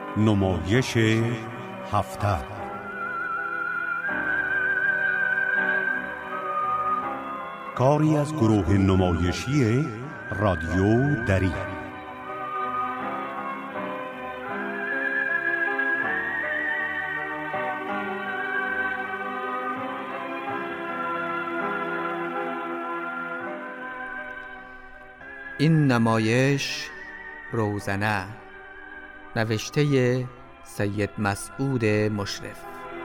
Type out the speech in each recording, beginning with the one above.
نمایش هفته. کاری از گروه نمایشی رادیو دری. این نمایش روزنه، نوشته سید مسعود مشرف.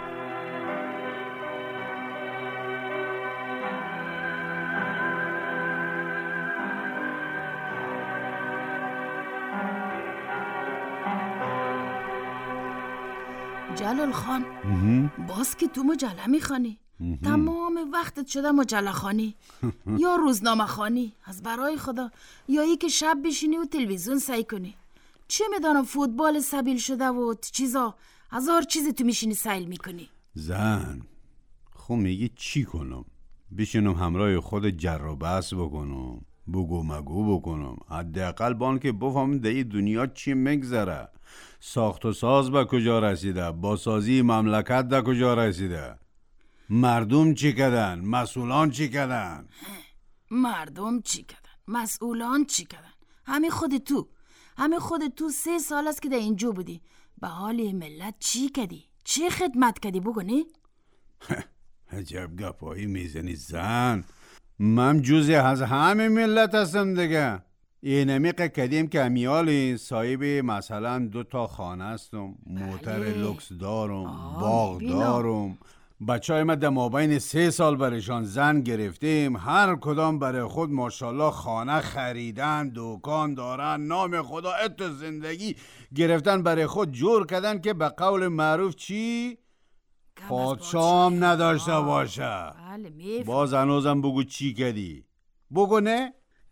جلال خان، باز که تو مجله میخوانی؟ تمام وقتت شده مجله خوانی یا روزنامه خوانی؟ از برای خدا، یا ای که شب بشینی و تلویزیون سعی کنی. چه میدانم فوتبال سبیل شده و چیزا، هزار چیز تو میشینی سیل میکنی. زن خب میگی چی کنم؟ بشینم همراه خود جر و بحث بکنم، بگو مگو بکنم؟ حداقل بان که بفهمم در این دنیا چی میگذره، ساخت و ساز به کجا رسیده، باسازی مملکت در کجا رسیده، مردم چی کردن، مسئولان چی کردن. مردم چی کردن، مسئولان چی کردن؟ همین خود تو 3 سال است که در اینجا بودی. به حال ملت چی کردی؟ چه خدمت کردی بگو نه؟ عجب گپایی میزنی زن. من جزی از همه ملت هستم دیگه. اینمی قدیم که امیالی صاحب مثلا 2 خانه هستم، موتر لوکس دارم، باغ دارم. بچه های ما در مابین 3 سال برشان زن گرفتیم، هر کدام برای خود ماشاءالله خانه خریدن، دکان دارن، نام خدا ات زندگی گرفتن برای خود جور کردن که به قول معروف چی؟ پادشام نداشته باشه. باز هنوزم بگو چی کردی؟ بگو نه؟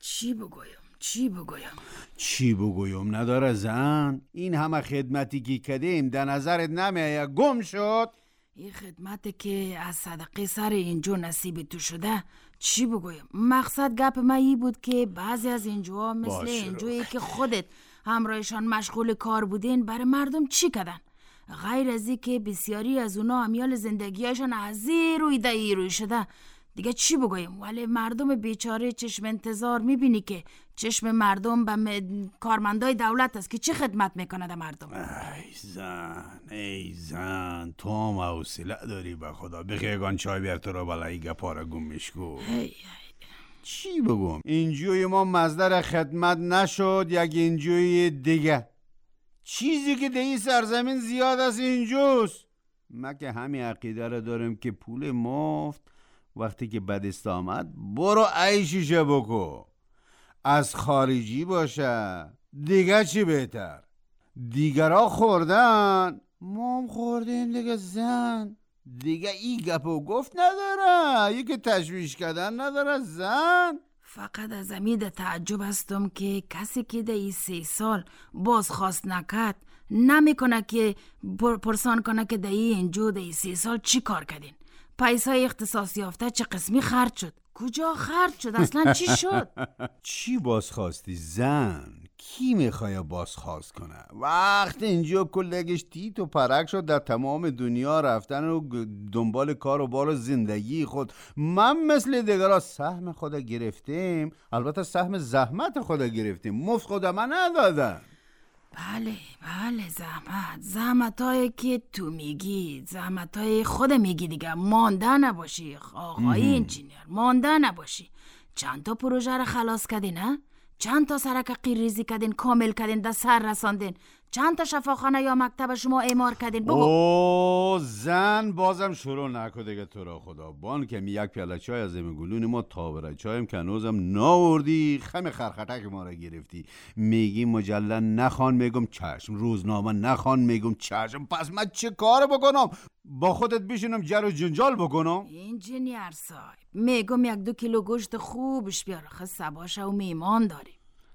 چی بگویم نداره زن؟ این همه خدمتی که کردیم در نظرت نمیه گم شد؟ این خدمتی که از صدقه سر اینجا نصیب تو شده چی بگویم؟ مقصد گپ ما ای بود که بعضی از اینجاها مثل اینجایی که خودت همراهشان مشغول کار بودین برای مردم چی کردن؟ غیر از این که بسیاری از اونا امیال زندگیشان از روی ده روی شده. دیگه چی بگویم؟ ولی مردم بیچاره چشم انتظار میبینی که چشم مردم به کارمندای دولت است که چه خدمت میکنه در مردم. ای زن تو هم حوصله داری به خدا؟ بخیگان چای بیار تو را بلایی گپارا گمش کو. چی بگم؟ اینجوی ما مصدر خدمت نشد یک اینجوی دیگه. چیزی که در این سرزمین زیاد است اینجوست. ما که همین عقیده را داریم که پول مفت وقتی که بدست آمد برو عیشیشه بکو، از خارجی باشه دیگه چی بهتر. دیگرها خوردن ما هم خوردیم دیگه زن. دیگه این گپ و گفت نداره، یکی تشویش کردن نداره زن. فقط از امید تعجب هستم که کسی که در این 3 سال بازخواست نکرد نمیکنه که پرسان کنه که در اینجا در این 3 سال چی کار کردین؟ پیسای اختصاص یافته چه قسمی خرج شد؟ کجا خرج شد؟ اصلا چی شد؟ چی بازخواستی زن؟ کی میخوای بازخواست کنه؟ وقت اینجا کلگش تیت و پرک شد در تمام دنیا رفتن و دنبال کار و بار زندگی خود. من مثل دیگرها سهم خود گرفتیم، البته سهم زحمت خود گرفتیم، مفت خود من ندادن. بله زحمتایی که تو میگی زحمتای خود میگی دیگه. مانده نباشی آقای انجینیر، مانده نباشی. چند تا پروژه رو خلاص کردین ها؟ چند تا سرک قیریزی کردین، کامل کردین، در سر رساندین؟ چند تا شفاخانه یا مکتب شما اعمار کردین؟ بگو. او زن بازم شروع نکو دیگه تو را خدا. بان که یک پیاله چای از گلون ما تابره چایم که هنوزم ناوردی، خم خرخټک ما را گرفتی. میگی مجله نخوان، میگم چشم. روزنامه نخوان، میگم چشم. پس من چه کار بکنم؟ با خودت بشینم جر و جنجال بکنم؟ انجینیر صاحب میگم 1-2 کیلو گوشت خوبش بیار، خسته باشه و میمان داری.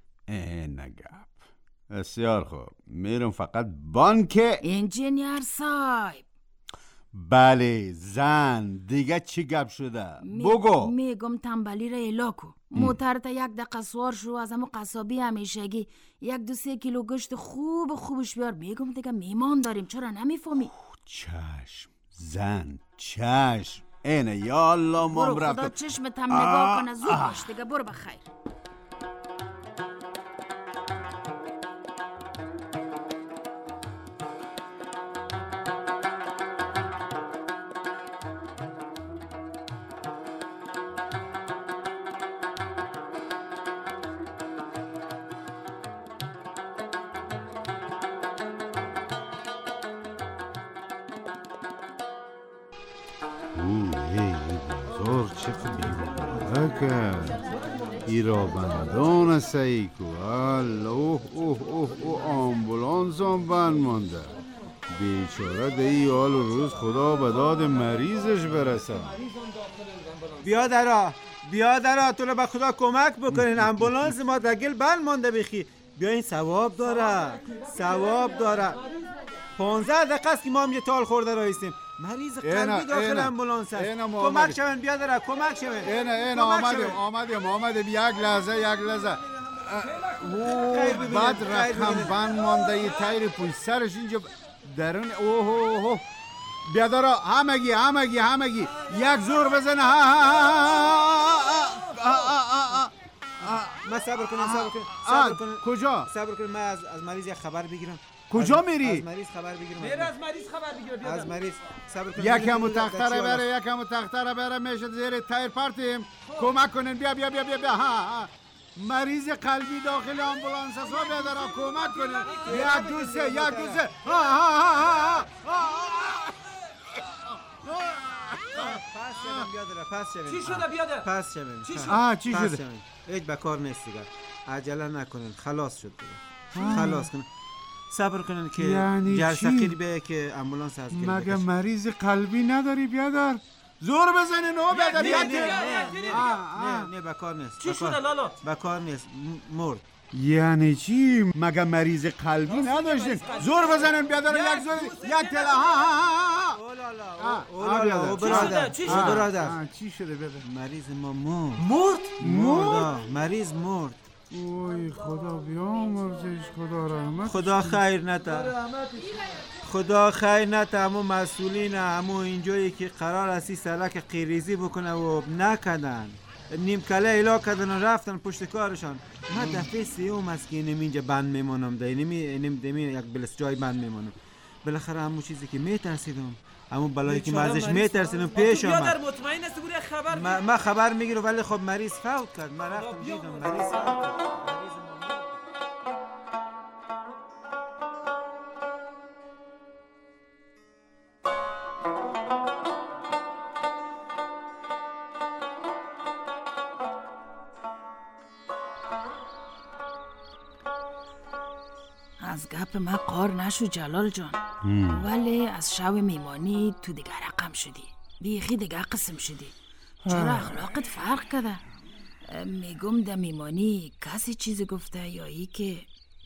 نگپ بسیار خوب، میرم فقط بانک. انجینیر صاحب بله زن، دیگه چی گپ شده؟ بگو. میگم تنبلی را الاکو. موتر تا یک دقیقه سوار شو، از همون قصابی همیشگی 1-2-3 کیلو گوشت خوبش بیار. میگم دیگه میمان داریم، چرا نمیفهمی؟ چشم زن، چشم. اینه یا الله مام برو خدا چشمت هم نگاه کنه. زود باش دیگه، برو بخیر. بازار چه بیماره ایرا بندان سیکو. اوه اوه اوه اوه آمبولانس هم بند مانده. بیچاره دی حال و روز خدا به داد مریضش برسه. بیا درا تو رو به خدا کمک بکنین. امبولانس ما دگل بند مانده بخی. بیا این ثواب داره 15 دقیقه است که ما هم یه تال خورده رایستیم. مریض قلبی داخل امبولانس است. کمک شون بیا درا کمک شون. این آمدیم. یک لحظه بعد رقم بند مانده یه تایر پوی سرش اینجا درون. اوه بیادارا همگی یک زور بزنه. من صبر کنم. کجا؟ صبر کنم من از مریض یک خبر بگیرم. کجا میری؟ از مریض خبر بگیرم. از مریض صبر کنم. یکم تختره بره میشه زیر تایر پارتیم. کمک کنین. بیا مریض قلبی داخل آمبولانس است. بیادارا کمک کنین. یک دو سه. چی شده؟ هیچ بکار نیست دیگه. عجله نکنین. خلاص شد دیگه. خلاص کنین. صبر کنین که یعنی جرثقیل بیه که امبولانس از گل مگه مریض قلبی نداری بیادر؟ زور بزنین او بیادر. نه بکار نیست. چی شده لالا؟ بکار نیست. مرد. یعنی چی؟ مگه مریض قلبی نداشتین؟ زور بزنین بیادر. یک تلا. اولالا برادر. چی شده بیادر؟ مریض ما مرد. مریض مرد. اوی خدا بیامرزش. خدا رحمت. خدا خیر نته. همون مسئولین همون اینجایی که قرار است سرک قیریزی بکنه و نکدن. نیمکله ایلا کردن و رفتن پشت کارشان. من دفعه سیوم است که اینجا بند میمونم. نمی یک بلس جای بند میمونم. بالاخره همون چیزی که میترسیدم، همون بلایی که من ازش میترسیدم پیش آمد. بیادر مطمئن است بوری خبر من خبر میگیرم ولی خب مریض فوت کرد. من رفتم دیدم مریض فوت کرد. از گپ من قار نشو جلال جان. ولی از شو میمانی تو دیگه رقم شدی. بیخی دیگه قسم شدی. چرا اخلاقت فرق کرده؟ میگم ده میمانی کسی چیزی گفته یا ای که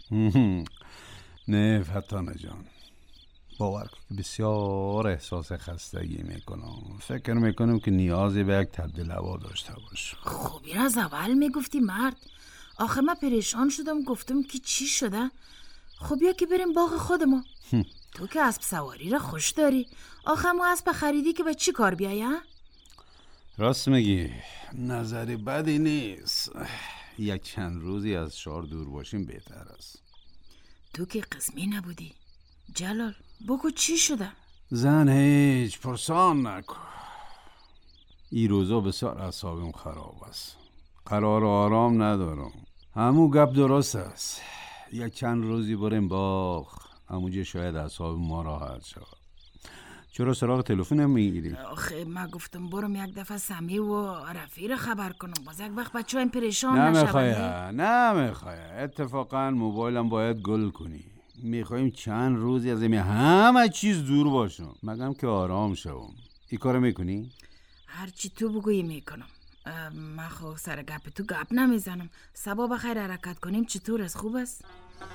نه فتانه جان، باور کن بسیار احساس خستگی میکنم. فکر میکنم که نیازی به یک تبدیل هوا داشته باش. خب این از اول میگفتی مرد. آخه من پریشان شدم گفتم که چی شده. خب بیا که بریم باغ خودمون. تو که اسب سواری را خوش داری. آخه ما اسب خریدی که به چی کار بیایی؟ راست میگی، نظری بدی نیست. یک چند روزی از شهر دور باشیم بهتر است. تو که قسمی نبودی. جلال بگو چی شده؟ زن هیچ پرسان نکن. این روزا بسیار اعصابم خراب است. قرار آرام ندارم. همون گپ درست است. یک چند روزی بریم باغ. همونجا شاید اعصاب ما راحت شود. چرا سراغ تلفن نمیگیری؟ آخه من گفتم برم یک دفعه سمی و رفیق خبر کنم. باز یک وقت بچه این پریشان نشود. نمیخواه. اتفاقا موبایلم باید گل کنی. میخوایم چند روزی از همه چیز دور باشم. مگم که آرام شوم. این کارو میکنی؟ هرچی تو بگویی میکنم. من خب سر گپ تو گپ نمیزنم. صبح بخیر حرکت کنیم. چطور است؟ خوب است؟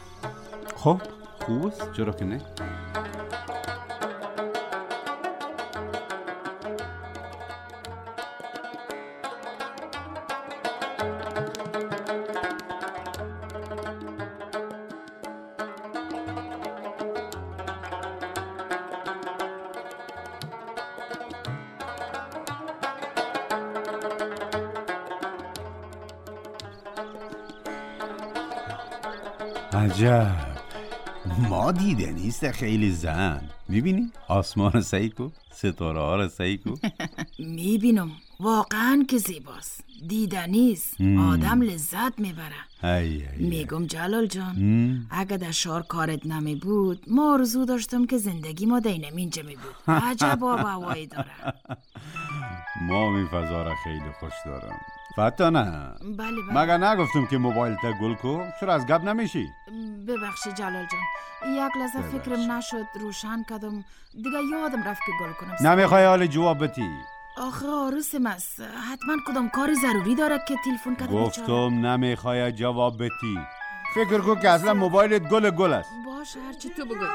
خب خوب است، چرا که نه. عجب، ما دیده نیست خیلی زن. میبینی؟ آسمان رو سعی کن، ستاره ها رو سعی کن. میبینم واقعا که زیباست، دیدنیست، آدم لذت میبره. میگم جلال جان، اگه در شهر کارت نمی بود ما آرزو داشتم که زندگی ما دینم اینجا می بود. عجب آب هوایی داره. ما می فضا را خیلی خوش دارم. فتانه بله. مگر نگفتم که موبایل تا گل کو؟ چرا از گپ نمیشی؟ ببخشی جلال جان، یک لحظه فکرم نشد روشن کردم، دیگه یادم رفت که گل کنم. نمیخوای حال جواب بدی؟ آخه عروسم است، حتما کدام کار ضروری داره که تلفن کرده. گفتم نمیخوای جواب بدی. فکر کن که اصلا موبایلت گل است. باشه هرچی تو بگو.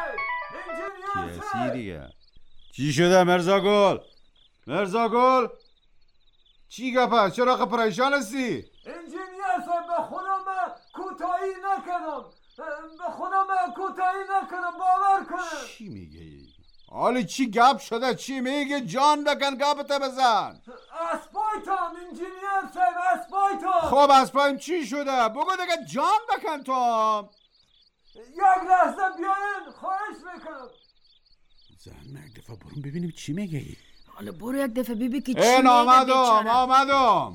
کیسی دیگه؟ چی شده مرزا گل؟ چی گپ است؟ چرا پریشان هستی؟ انجینیر صاحب به خدا من کوتاهی نکردم، باور کنم. چی میگی؟ حالا چی گپ شده؟ چی میگه؟ جان بکن گپت بزن. اسپایتم انجینیر صاحب، اسپایتم. خب اسپایم چی شده؟ بگو دیگه جان بکن تو. یک لحظه بیاین، خواهش میکنم. زن یک دفعه برون ببینیم چی میگه. حالا برو یک دفعه ببین که چی میگه. این آمدم.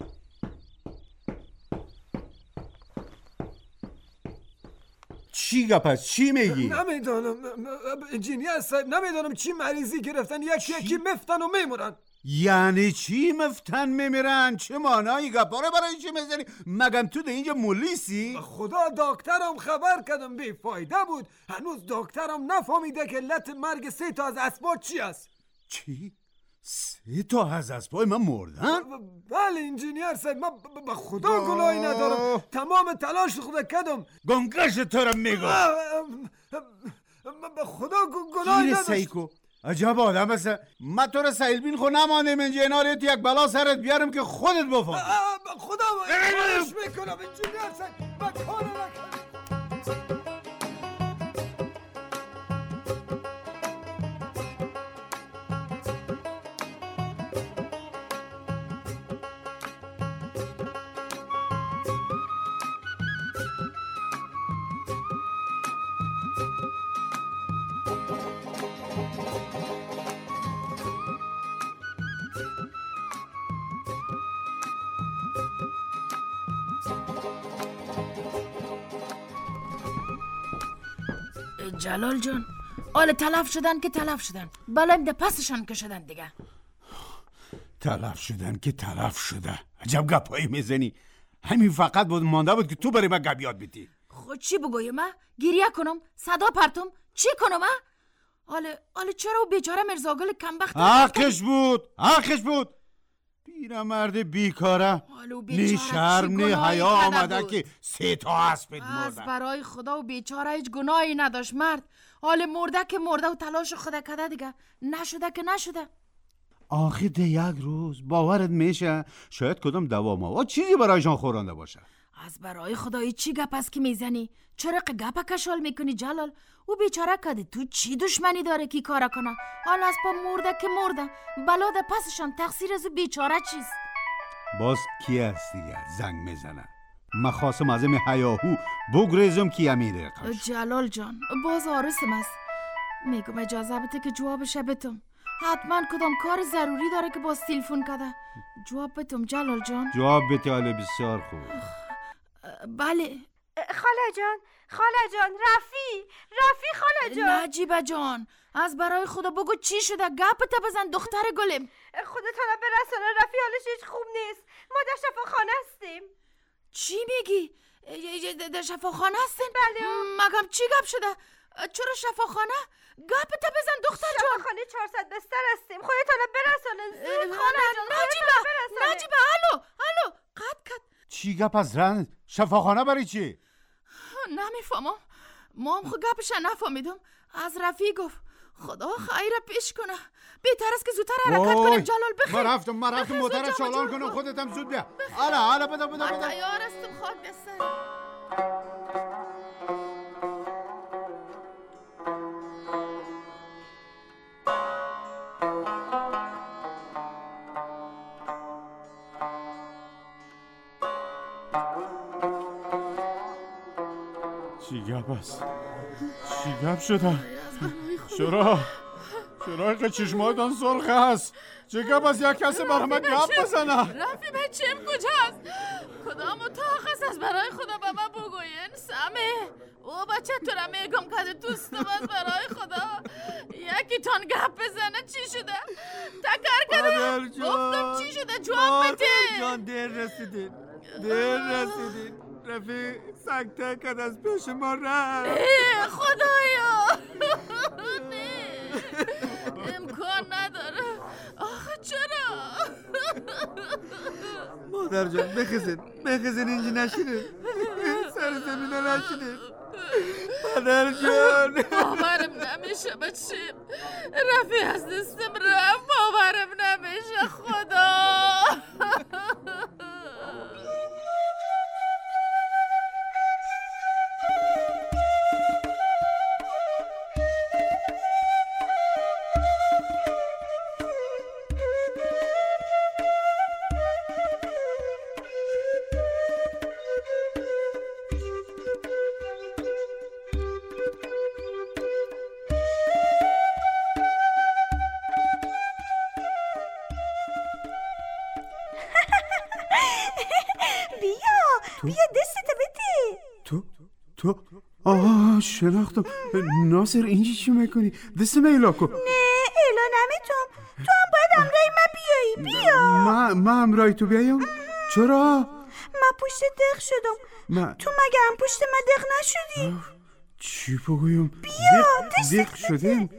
چی گپ است؟ چی میگی؟ نمیدانم انجینیر صاحب، نمیدانم چی مریضی گرفتن، یکی مفتن و میمونن. یعنی چی مفتن میمیرن؟ چه مانایی گپا رو برای چی میزنی؟ مگم تو ده اینجا مولیسی؟ خدا دکترم خبر کردم بی فایده بود. هنوز دکترم نفهمیده که علت مرگ 3 تا از اسباب چی است. چی؟ 3 تا از اسبای من مردن؟ بله انجینیر صاحب، من به خدا گناهی ندارم، تمام تلاش خود کردم. گنگش تو رو میگم، به خدا گناهی نداشتم. عجب آدم هست. من تو رو سیل بین خود نماندم اینجا، ایناریت یک بلا سرت بیارم که خودت بفهم. خدا خواهش میکنم انجینیر صاحب، من کار نکنم. جلال جان، آله تلف شدن بلایم ده پسشان کشدن دیگه. تلف شده. عجب گپایی میزنی. همین فقط بود مانده بود که تو بری من گپ یاد بدی. خود چی بگویم؟ گریه کنم؟ صدا پرتم؟ چی کنم؟ آله چرا و بیچاره مرزاگل کمبخت حقش بود. پیرمرد بیکاره، نی شرم نی حیا آمده که 3 تا اسب مرده. از برای خدا و بیچاره هیچ گناهی نداشت مرد. حال مرده که مرده و تلاش خدا کرده دیگه، نشده که نشده. آخه ده یک روز باورت میشه شاید کدام دوا چیزی برایشان خورانده باشه. از برای خدا چی گپ است که میزنی؟ چرا گپ کشال میکنی جلال؟ او بیچاره کده تو چی دشمنی داره که کارا کنه؟ حالا از پا مرده که مرده، بلا ده پسشان، تقصیر از بیچاره چیست؟ باز کی است دیگه زنگ میزنه؟ من خواستم از این حیاهو بگریزم که امیره قش. جلال جان باز آرسم است. میگم اجازه بده که جوابش بتم. حتما کدام کار ضروری داره که باز تلفن کرده. جواب بتم جلال جان. جواب بده. حالا بسیار خوب. بله خاله جان رفی خاله جان. نجیبه جان، از برای خدا بگو چی شده؟ گپت بزن دختر گلم. خودتان برسانه، رفی حالش هیچ خوب نیست. ما در شفاخانه هستیم. چی میگی؟ در شفاخانه هستین؟ بله. مگم چی گپ شده؟ چرا شفاخانه؟ گپت بزن دختر جان. شفاخانه 400 بستر هستیم، خودتان برسانه زود خاله جان. نجیبه الو قد چی گپ از رن؟ شفاخانه برای چی؟ نمیفهمم، ما هم خود گپش نفهمیدم. از رفی گفت خدا خیر پیش کنه، بهتر است که زودتر حرکت کنیم. جلال بخیر. من رفتم موتر چالان کنم، خودت هم زود بیا. حالا بده. من تیار هستم خاک بسر. چی گپ است؟ چی گپ شده؟ چرا اینقدر چشمایتان سرخ است؟ چه گپ است؟ یک کسی برای من گپ بزنه. رفی بچم کجاست؟ کدام اتاق است برای خدا به من بگوین. سمه او بچه تو را میگم که دوستم است برای خدا. یکی تان گپ بزنه. چی شده؟ تکر کردم گفتم چی شده؟ جواب بده. جان دیر رسیدین رفیق سکته کد از پیش ما رفت. خدایا نه امکان نداره. آخه چرا؟ مادر جان بخیزین اینجا نشینید. سر زمین نشینید. مادر جان باورم نمیشه بچیم. رفی از دستم رفت. باورم نمیشه خدا. بیا دستت بده. تو شناختم. ناصر اینجا چی میکنی؟ دستم ایلا کن. نه ایلا نمیتونم. تو هم باید امرای من بیایی. بیا. من امرای تو بیایم؟ چرا؟ من پشت دق شدم. تو مگه هم پشت من دق نشدی؟ چی بگویم؟ بیا دق شدیم.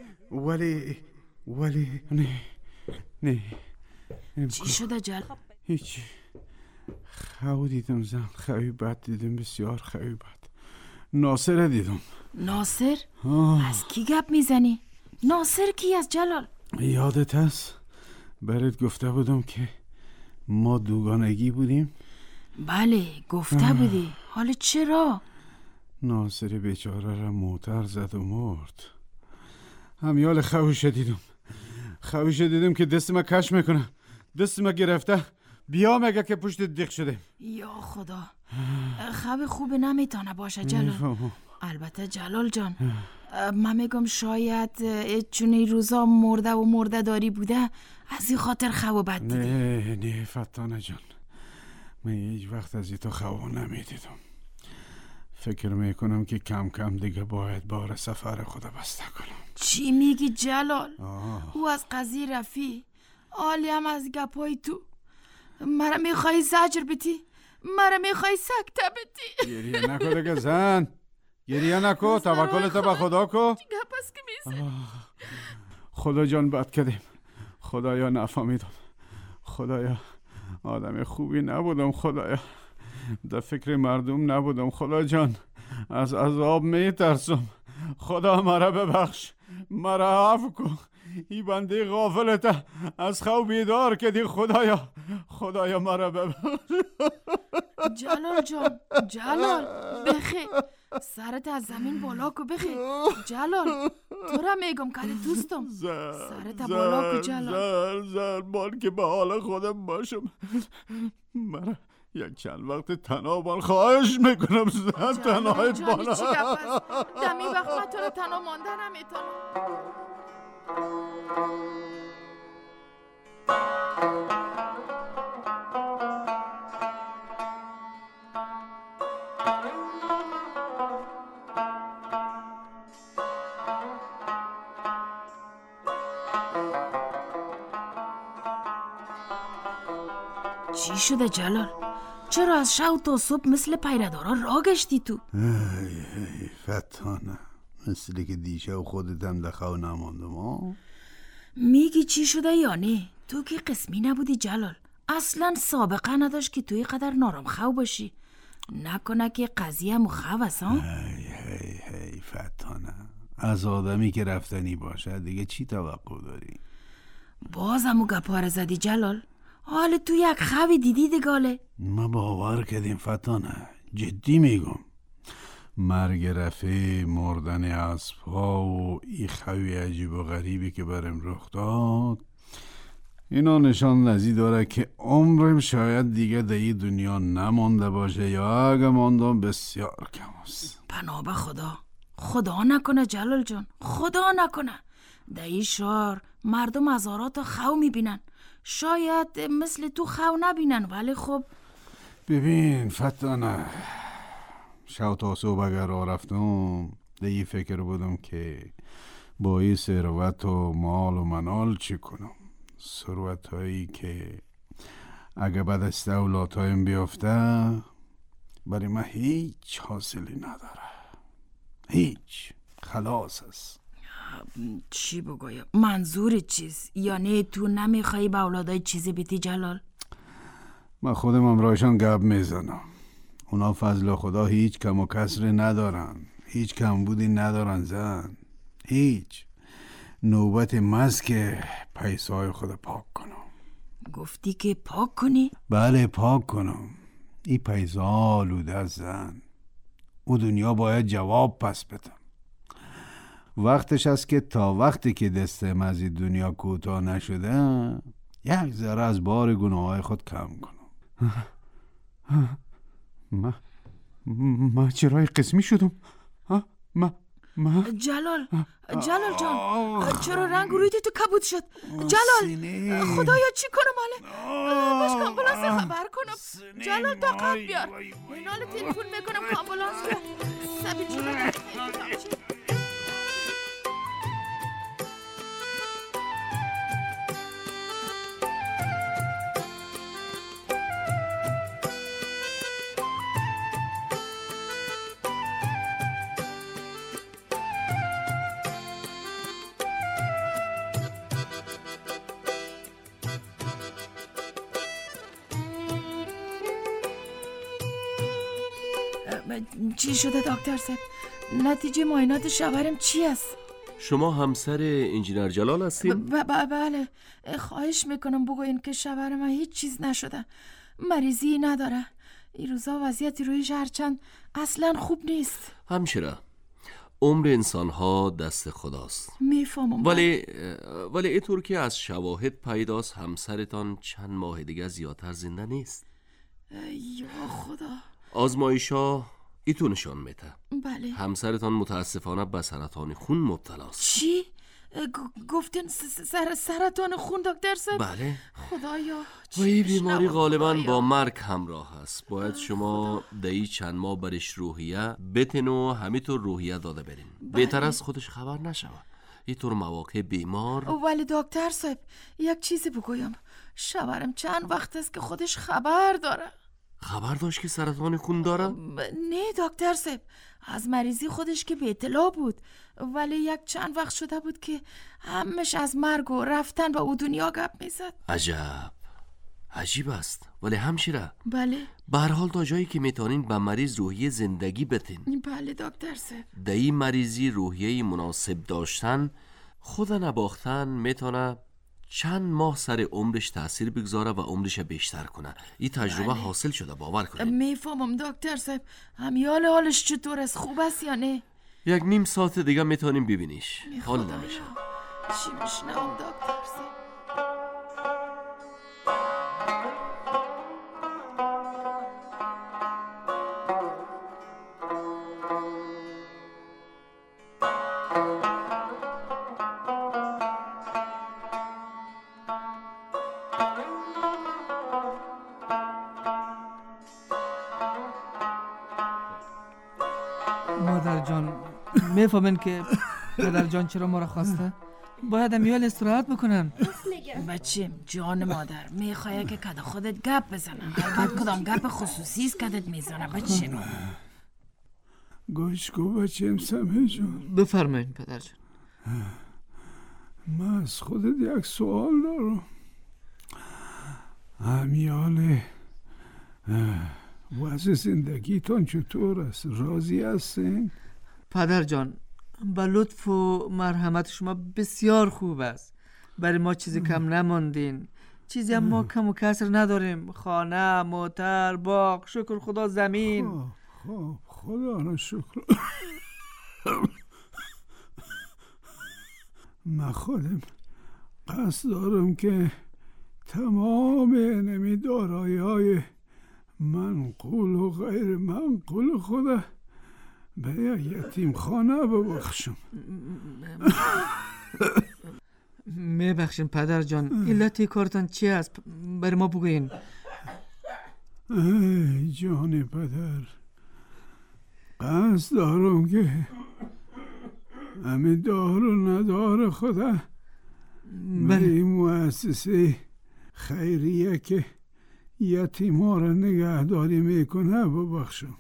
ولی نه. چی شده جل؟ هیچی. خواه دیدم زن. خوی بد دیدم. بسیار خوی بد. ناصر دیدم. ناصر؟ از کی گپ میزنی؟ ناصر کی از جلال؟ یادت هست؟ برات گفته بودم که ما دوگانگی بودیم؟ بله گفته بودی. حالا چرا؟ ناصر بیچاره را موتر زد و مرد. همیال خوش دیدم که دست ما کش میکنه. دست ما گرفته. بیا مگه که پشت دق شده. یا خدا. خواب خوب نمیتونه باشه جلال. البته جلال جان من میگم شاید چون این روزا مرده داری بوده از این خاطر خواب بد دیدی. نه فتانه جان من هیچ وقت از این تو خواب نمیدیدم. فکر میکنم که کم کم دیگه باید بار سفر خدا بسته کنم. چی میگی جلال؟ او از قضیه رفی آلی هم از گپای تو. مرا میخوای زجر بدی؟ مرا میخوای سکته بدی؟ گریه نکو دیگه زن. گریه نکو. توکلت به خدا کو. گپس که میزنی. خدا جان بد کردیم. خدایا نفهمیدم. خدایا آدم خوبی نبودم. خدایا در فکر مردم نبودم. خدا جان از عذاب میترسم. خدا مرا ببخش. مرا عفو کن. ای بنده غافلت از خواب بیدار کردی. خدایا مرا ببخش. جلال جان جلال بخی سرت از زمین بالا کو. بخی جلال تو را میگم که دوستم. سرت بالا کو جلال. زن من که به حال خودم باشم. مرا یک چند وقت تنها بان. خواهش میکنم زن تنهای بالا. چی گپ است؟ دمی وقت من تو را تنها مانده نمیتونم. چی شده جلال؟ چرا از شب تا صبح مثل پیردارا راه گشتی تو؟ ای فتانه مثل که دیشب خودتم دخواه نماندم. میگی چی شده یا نه؟ تو که قسمی نبودی جلال. اصلا سابقه نداشت که توی قدر نارم خو باشی. نکنه که قضیه مخو است ها؟ هی فتانه از آدمی که رفتنی باشه دیگه چی توقع داری؟ بازمو گپاره زدی جلال. حالا تو یک خوی دیدی دگاله؟ ما باور کردیم فتانه. جدی میگم. مرگ رفی، مردن اسب‌ها و این خوی عجیب و غریبی که برم رخ داد اینا نشان نزی داره که عمرم شاید دیگه در این دنیا نمانده باشه، یا اگه ماندم بسیار کم است. پناه به خدا نکنه جلال جان، خدا نکنه. در این شهر مردم هزارات خو میبینن، شاید مثل تو خو نبینن، ولی خب ببین فتانه، شب تا صبح اگر راه رفتم در این فکر بودم که با این ثروت و مال و منال چی کنم. ثروت هایی که اگه به دست اولادهایم بیافته برای من هیچ حاصلی نداره، هیچ، خلاص است. چی بگویم؟ منظور چیز؟ یعنی تو نمیخوایی به اولادای چیزی بیتی جلال؟ من خودم امرایشان گپ میزنم، اونا فضل خدا هیچ کم و کسری ندارن، هیچ کمبودی ندارن زن، هیچ. نوبت ماست که پیسه های خود پاک کنم. گفتی که پاک کنی؟ بله پاک کنم. این پیسه آلوده از زن، او دنیا باید جواب پس بدم. وقتش است که تا وقتی که دستم از این دنیا کوتاه نشده یک ذره از بار گناههای خود کم کنم. ما چرا قسمی شدم؟ جلال جان، چرا رنگ روی تو کبود شد؟ جلال خدایا چی کنم حاله؟ باش کامبولانس خبر کنم. جلال تا قبل بیار، این حال تلفن میکنم کامبولانس بیار. سبیل جلال چی شده دکتر صاحب؟ نتیجه معاینات شوهرم چی است؟ شما همسر انجینر جلال هستین؟ بله. خواهش میکنم بگوین که شوهرم هیچ چیز نشده، مریضی نداره. این روزا وضعیتی روی هرچند اصلا خوب نیست. همشیره، عمر انسان‌ها دست خداست. میفهمم. ولی اینطور که از شواهد پیداست همسرتان چند ماه دیگه زیادتر زنده نیست. یا خدا. آزمایش‌ها ایتو نشان میده. بله. همسرتان متاسفانه به سرطان خون مبتلاست. چی؟ گفتن سرطان خون دکتر صاحب؟ بله. خدایا. و این بیماری غالباً با مرگ همراه است. باید شما دایی چند ماه برش روحیه بتین و همینطور روحیه داده برین. بهتر از خودش خبر نشوه. اینطور مواقع بیمار. ولی دکتر صاحب یک چیزی بگویم، شوهرم چند وقت است که خودش خبر داره. خبر داشت که سرطان خون داره؟ نه دکتر صاحب، از مریضی خودش که به اطلاع بود، ولی یک چند وقت شده بود که همش از مرگ و رفتن و او دنیا گپ میزد. عجیب است. ولی همشیره، بله، به هر حال تا جایی که میتونین به مریض روحیه زندگی بتین. بله دکتر صاحب. در این مریضی روحیه مناسب داشتن خود نباختن میتونه چند ماه سر عمرش تأثیر بگذاره و عمرش بیشتر کنه. این تجربه حاصل شده، باور کنید. میفهمم دکتر صاحب. همیال حالش چطور است؟ خوب است یا نه؟ یک نیم ساعت دیگه میتونیم ببینیش. حال نمیشه. چی میشنم دکتر صاحب؟ مادر جان میفهمین که پدر جان چرا ما را خواسته؟ باید امیال استراحت بکنن. بچه جان مادر میخواه که کده خودت گپ بزنن. البته کدام گپ خصوصی است کدت میزنه بچه. گوش کو بچه سمه جان. بفرمایین پدر جان. من از خودت یک سوال دارم. امیال وضع زندگیتان چطور است؟ راضی هستین؟ پدر جان با لطف و مرحمت شما بسیار خوب است. برای ما چیزی کم نماندین. چیزی هم ما کم و کسر نداریم. خانه، موتر، باغ، شکر خدا، زمین. خب خدا را شکر. من خودم قصد دارم که تمام نمی دارایی های منقول و غیر منقول خدا به یک یتیم خانه ببخشم. میبخشین پدر جان، علت کارتان چی است؟ بر ما بگوین. ای جان پدر، قصد دارم که همین دار و ندار خدا به این مؤسسه خیریه که یتیم ها را نگهداری میکنه ببخشم.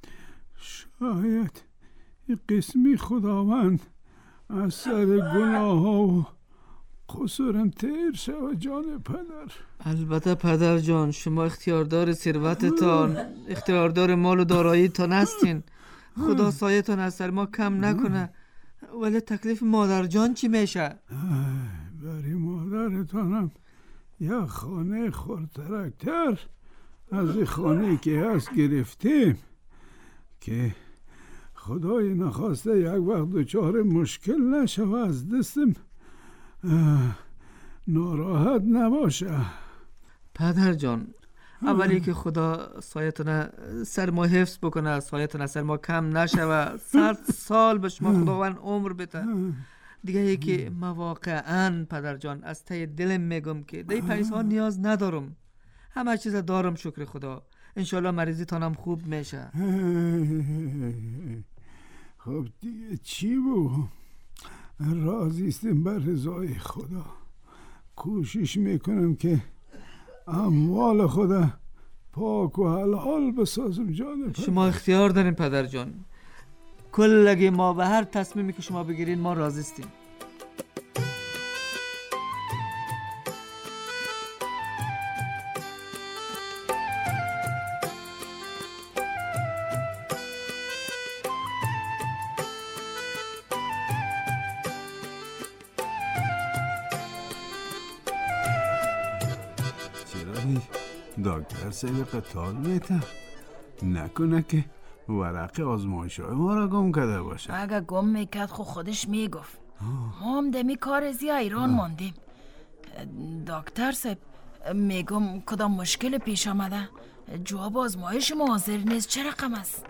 شاید این قسمی خداوند از سر گناه ها و قصورم تیر شود جان پدر. البته پدر جان، شما اختیاردار ثروتتان، اختیاردار مال و داراییتان هستین. خدا سایتان از سر ما کم نکنه. ولی تکلیف مادر جان چی میشه؟ برای مادرتانم یا خانه خورترکتر از خانه که هست گرفتیم که خدای نخواسته یک وقت دچار مشکل نشه و از دستم ناراحت نباشه. پدر جان، اولی که خدا سایتون سر ما حفظ بکنه، سایتون سر ما کم نشه و 100 سال به شما خداوند عمر بده. دیگه یکی واقعا پدر جان از ته دلم میگم که دی پیسا نیاز ندارم، همه چیز دارم شکر خدا. انشالله مریضی تانم خوب میشه. خب دیگه چی بگم؟ راضیستم بر رضای خدا. کوشش میکنم که اموال خدا پاک و حلال بسازم جان پدر. شما اختیار دارین پدر جان. کلگی ما به هر تصمیمی که شما بگیرین ما راضیستیم. دکتر سیب قتال میته نکنه که ورق آزمایش های ما را گم کرده باشه. اگه گم میکرد خودش میگفت. ما هم دمی کار از ایران ماندیم. دکتر سیب میگم کدام مشکل پیش آمده؟ جواب آزمایش ما حاضر نیست. چه رقم است؟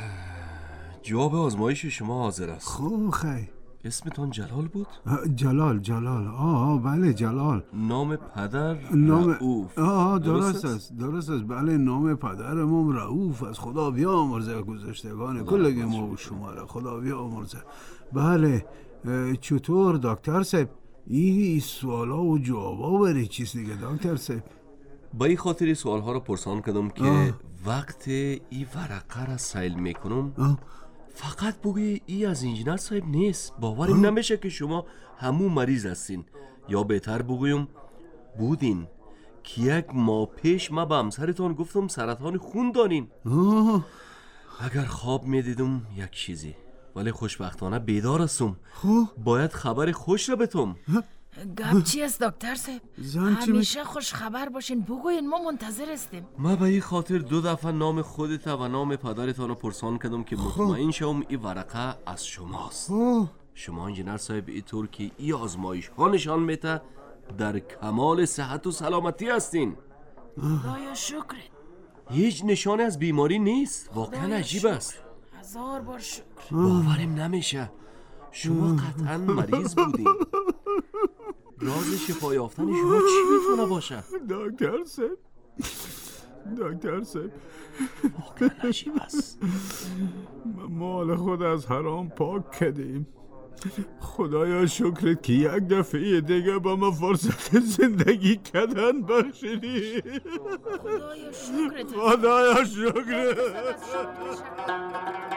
جواب آزمایش شما حاضر است. خوب خیلی. اسمتون جلال بود؟ جلال. بله جلال. نام پدر رؤوف. درست است. بله نام پدرم رؤوف است. خدا بیامرزه گذشتگان کلگی ما و شما را. خدا بیامرزه. بله چطور دکتر صاحب؟ این سوالا و جوابا برای چیست دیگه دکتر صاحب؟ با این خاطر سوالها رو پرسان کردم که وقت این ورقه را سیل میکنم فقط بگوی ای از انجینر صاحب نیست. باورم نمیشه که شما همون مریض هستین، یا بهتر بگویم بودین که یک ماه پیش ما به همسرتان گفتم سرطان خون دارین. اگر خواب میدیدم یک چیزی، ولی خوشبختانه بیدار هستم. باید خبر خوش را بتم. گپ چی است دکتر صاحب؟ همیشه خوش خبر باشین بگوین، ما منتظر هستیم. ما به این خاطر 2 دفعه نام خودت و نام پدرتان رو پرسان کردم که مطمئن شوم این ورقه از شماست. شما انجینر صاحب اینطور که این آزمایش ها نشان میده در کمال صحت و سلامتی هستین. خدایا شکرت. هیچ نشانه از بیماری نیست. واقعا عجیب است. 1000 بار شکر. باورم نمیشه. شما قطعا مریض بودین. راز شفا یافتن شما چی میتونه باشه؟ دکتر صاحب واقعا عجیب است. مال خود از حرام پاک کردیم. خدایا شکرت که یک دفعه دیگه با ما فرصت زندگی کردن بخشیدی. خدایا شکرت.